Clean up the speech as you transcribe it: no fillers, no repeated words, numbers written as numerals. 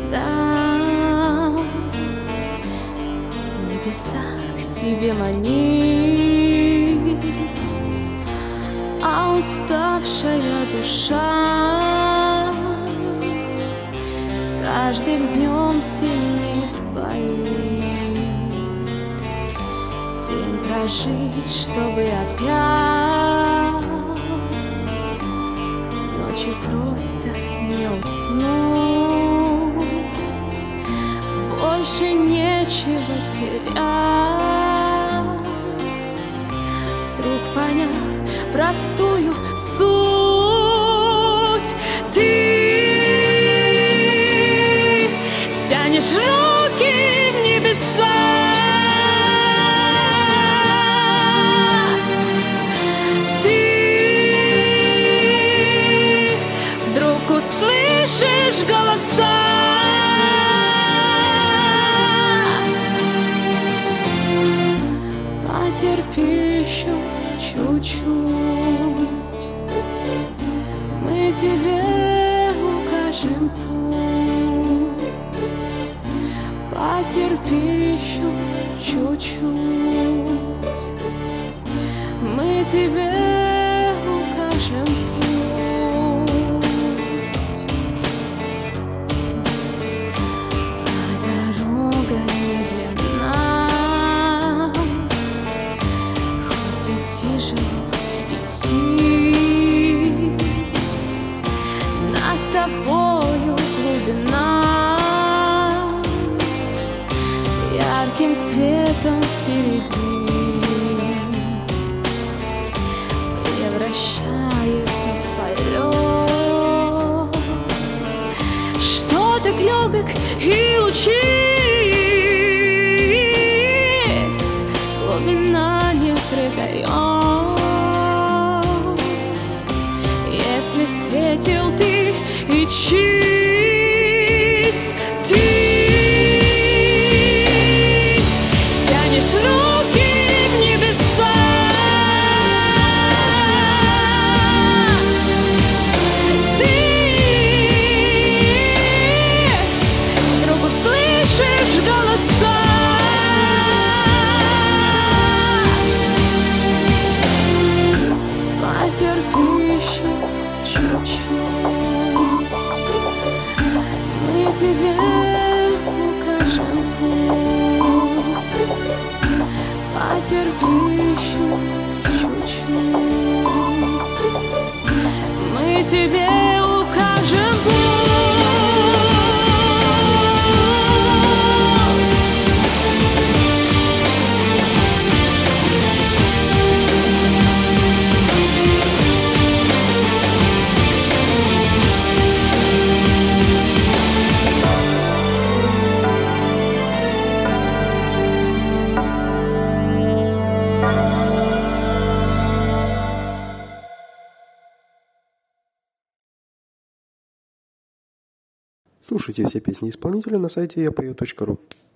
Да, небеса к себе манит, а уставшая душа с каждым днем сильнее болит. День прожить, чтобы опять ночью просто не уснуть. Больше нечего терять, вдруг поняв простую суть. Ты тянешь руки в небеса, ты вдруг услышишь голоса. Потерпи еще чуть-чуть, мы тебе укажем путь. Потерпи еще чуть-чуть, мы тебе укажем путь. А дорога медленна, хоть и тяжело идти, над тобою глубина ярким светом впереди превращается в полет. Что ты легок и лучист, глубина не предает. Если светил ты и чист, ты тянешь руки в небеса, ты вдруг услышишь голоса. Потерпи еще чуть-чуть, мы тебе укажем путь. Потерпи еще чуть-чуть, мы тебе укажем путь. Слушайте все песни исполнителя на сайте yapою.ru.